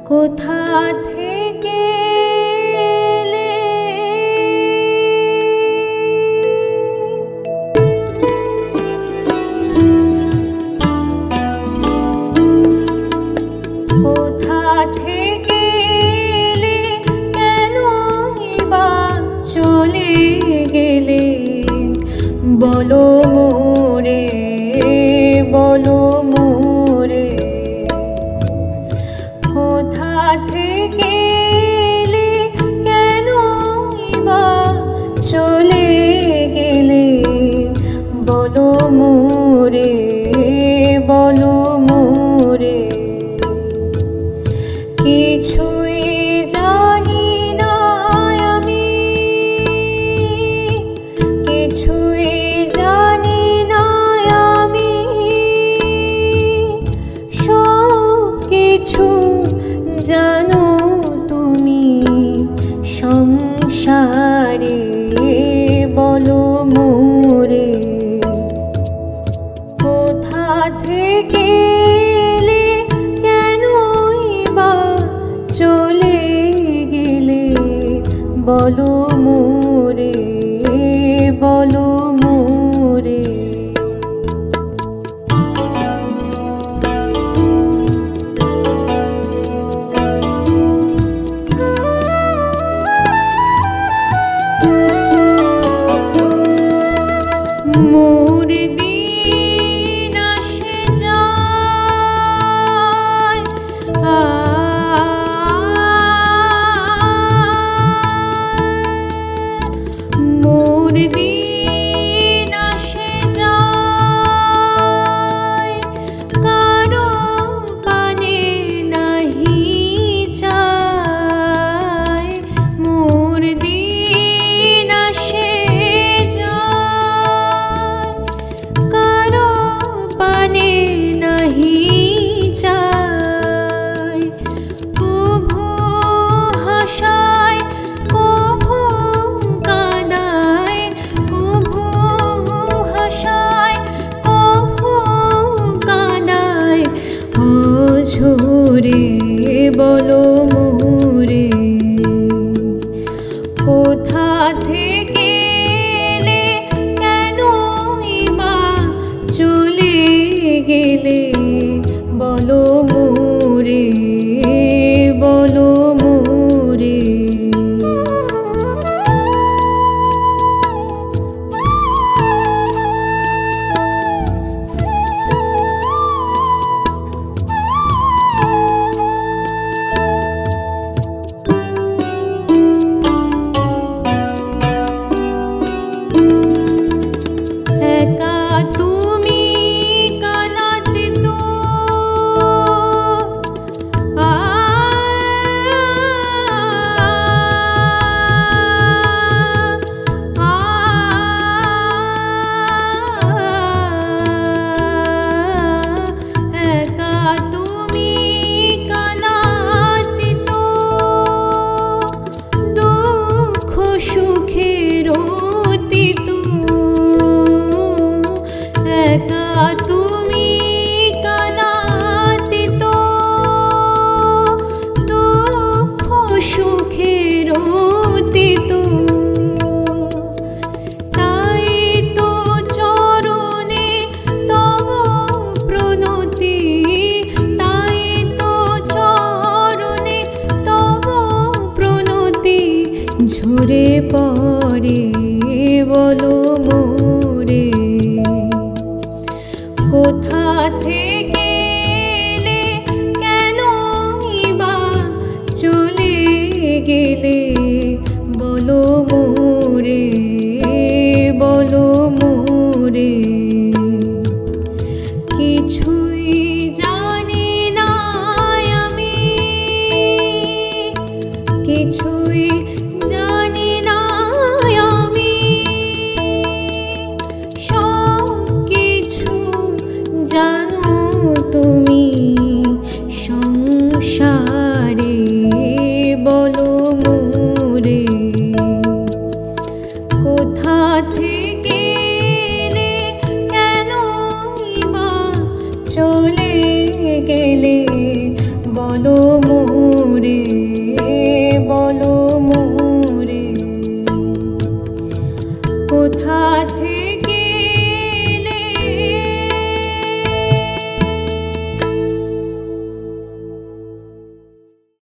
কোথা থেকে এলে কোথা থেকে এলে কেনই বা চলে গেলে বলো মোরে বলো মোরে কোথা থেকে এলে কেনই বা চলে গেলে বলো মোরে বলো মোরে কিছুই জানি না আমি কিছুই জানি না আমি সব কিছু জানো তুমি সংসারে বলো মোরে কোথা থেকে এলে কেনই বা চলে গেলে বলো মোরে বলো মোরে মোর দিন আসে যায় মোর দিন আসে যায় কারো পানে নাহি যায় মোর দিন আসে পানে নাহি যায় কভু হাসায় কভু কাঁদায় কভু হাসায় কভু কাঁদায় অঝোরে বলো মোরে কোথা থেকে এলে কেনই বা চলে গেলে বলো মোরে বলো মোরে একা তুমি কানাচিত একা তুমি কানাচিত দুঃখ সুখের অতীত একা তুমি কানাচিত দুঃখ সুখের অতীত তাই তো চরণে তব প্রণতি তাই তো চরণে তব প্রণতি ঝরে পড়ে বলো মোরে কোথা থেকে এলে কেনই বা চলে গেলে বলো মোরে বলো মোরে কিছুই জানি না আমি কিছুই জানি না আমি সব কিছু জানো তুমি সংসারে বলো মোরে কোথা থেকে এলে কেনই বা চলে গেলে বলো মোরে। কোথা থেকে